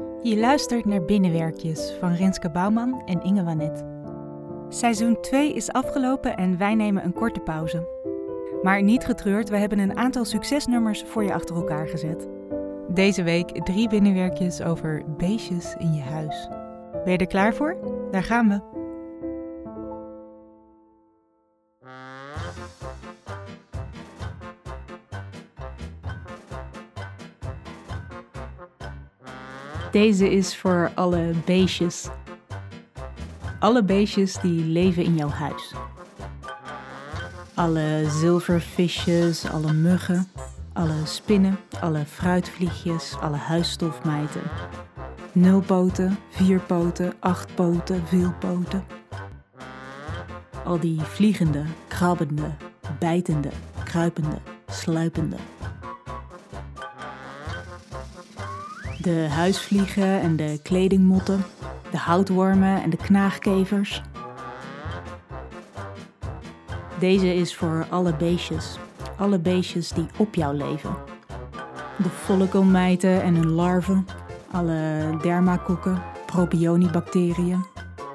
Je luistert naar Binnenwerkjes van Renske Bouwman en Inge Wanet. Seizoen 2 is afgelopen en wij nemen een korte pauze. Maar niet getreurd, we hebben een aantal succesnummers voor je achter elkaar gezet. Deze week 3 binnenwerkjes over beestjes in je huis. Ben je er klaar voor? Daar gaan we. Deze is voor alle beestjes. Alle beestjes die leven in jouw huis. Alle zilvervisjes, alle muggen, alle spinnen, alle fruitvliegjes, alle huisstofmijten. 0 poten, 4 poten, 8 poten, veel poten. Al die vliegende, krabbende, bijtende, kruipende, sluipende. De huisvliegen en de kledingmotten, de houtwormen en de knaagkevers. Deze is voor alle beestjes die op jou leven. De follicle-mijten en hun larven, alle dermakokken, propionibacteriën.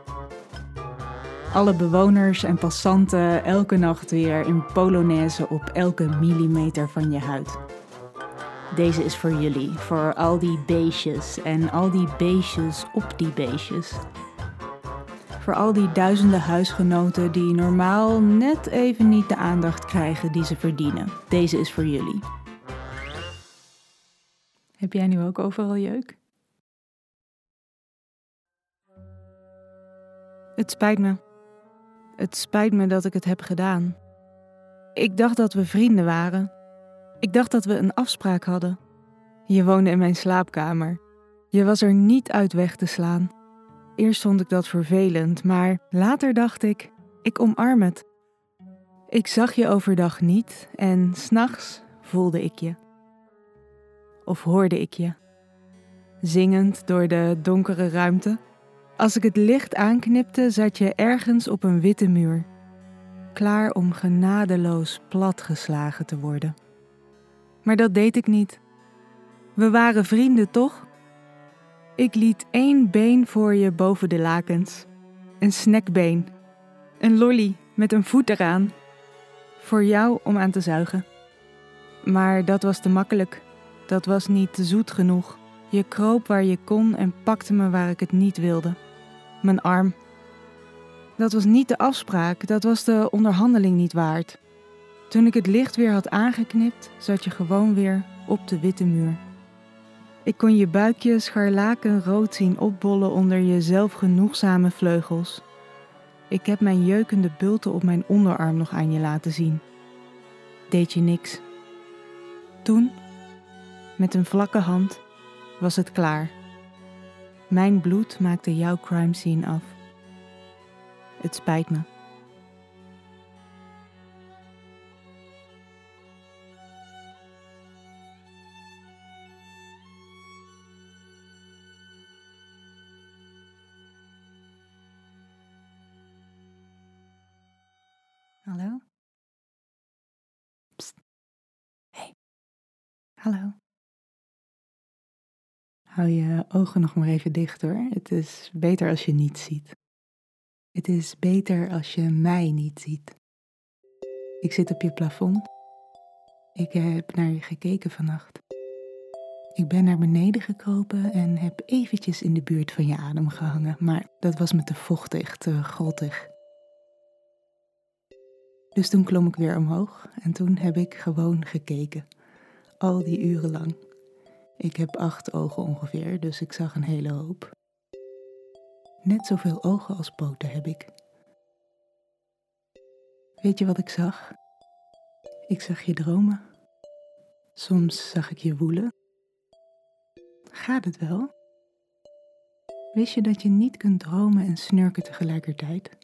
Alle bewoners en passanten elke nacht weer in polonaise op elke millimeter van je huid. Deze is voor jullie, voor al die beestjes en al die beestjes op die beestjes. Voor al die duizenden huisgenoten die normaal net even niet de aandacht krijgen die ze verdienen. Deze is voor jullie. Heb jij nu ook overal jeuk? Het spijt me. Het spijt me dat ik het heb gedaan. Ik dacht dat we vrienden waren. Ik dacht dat we een afspraak hadden. Je woonde in mijn slaapkamer. Je was er niet uit weg te slaan. Eerst vond ik dat vervelend, maar later dacht ik omarm het. Ik zag je overdag niet en 's nachts voelde ik je. Of hoorde ik je. Zingend door de donkere ruimte. Als ik het licht aanknipte, zat je ergens op een witte muur. Klaar om genadeloos platgeslagen te worden. Maar dat deed ik niet. We waren vrienden, toch? Ik liet 1 been voor je boven de lakens. Een snackbeen. Een lolly met een voet eraan. Voor jou om aan te zuigen. Maar dat was te makkelijk. Dat was niet zoet genoeg. Je kroop waar je kon en pakte me waar ik het niet wilde. Mijn arm. Dat was niet de afspraak, dat was de onderhandeling niet waard. Toen ik het licht weer had aangeknipt, zat je gewoon weer op de witte muur. Ik kon je buikje scharlakenrood zien opbollen onder je zelfgenoegzame vleugels. Ik heb mijn jeukende bulten op mijn onderarm nog aan je laten zien. Deed je niks. Toen, met een vlakke hand, was het klaar. Mijn bloed maakte jouw crime scene af. Het spijt me. Hallo? Psst. Hey. Hallo. Hou je ogen nog maar even dicht hoor. Het is beter als je niets ziet. Het is beter als je mij niet ziet. Ik zit op je plafond. Ik heb naar je gekeken vannacht. Ik ben naar beneden gekropen en heb eventjes in de buurt van je adem gehangen. Maar dat was me te vochtig, te grottig. Dus toen klom ik weer omhoog en toen heb ik gewoon gekeken. Al die uren lang. Ik heb 8 ogen ongeveer, dus ik zag een hele hoop. Net zoveel ogen als poten heb ik. Weet je wat ik zag? Ik zag je dromen. Soms zag ik je woelen. Gaat het wel? Wist je dat je niet kunt dromen en snurken tegelijkertijd?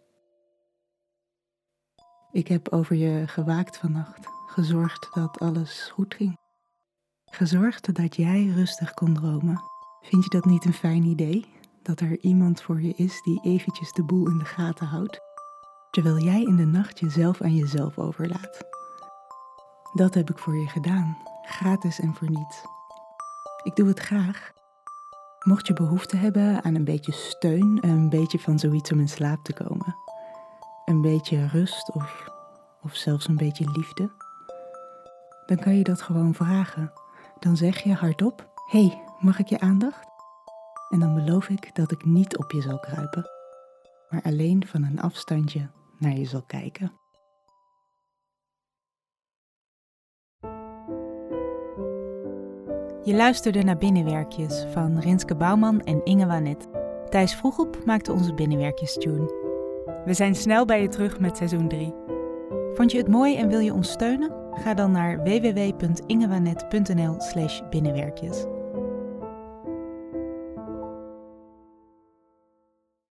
Ik heb over je gewaakt vannacht, gezorgd dat alles goed ging. Gezorgd dat jij rustig kon dromen. Vind je dat niet een fijn idee? Dat er iemand voor je is die eventjes de boel in de gaten houdt, terwijl jij in de nacht jezelf aan jezelf overlaat. Dat heb ik voor je gedaan, gratis en voor niets. Ik doe het graag. Mocht je behoefte hebben aan een beetje steun, een beetje van zoiets om in slaap te komen, een beetje rust of zelfs een beetje liefde, dan kan je dat gewoon vragen. Dan zeg je hardop, hey, mag ik je aandacht? En dan beloof ik dat ik niet op je zal kruipen, maar alleen van een afstandje naar je zal kijken. Je luisterde naar Binnenwerkjes van Rinske Bouwman en Inge Wanet. Thijs Vroegop maakte onze Binnenwerkjes-tune. We zijn snel bij je terug met seizoen 3. Vond je het mooi en wil je ons steunen? Ga dan naar www.ingewanet.nl/binnenwerkjes.